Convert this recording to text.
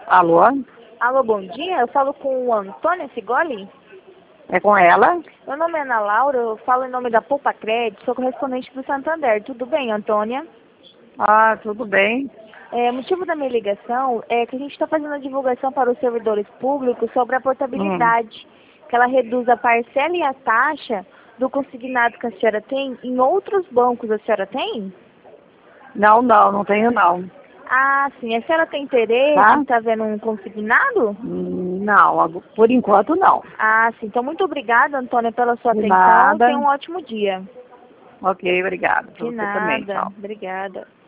Alô? Alô, bom dia. Eu falo com o Antônia Figoli. É com ela? Meu nome é Ana Laura, eu falo em nome da Poupa Crédito, sou correspondente do Santander. Tudo bem, Antônia? Ah, tudo bem. O motivo da minha ligação é que a gente está fazendo a divulgação para os servidores públicos sobre a portabilidade, que ela reduz a parcela e a taxa do consignado que a senhora tem em outros bancos. A senhora tem? Não tenho não. Ah, sim. A senhora tem interesse Tá? em estar vendo um consignado? Não, por enquanto não. Ah, sim. Então, muito obrigada, Antônia, pela sua De atenção. nada. Tenha um ótimo dia. Ok, obrigada. Pra De você também, nada. tchau. Obrigada.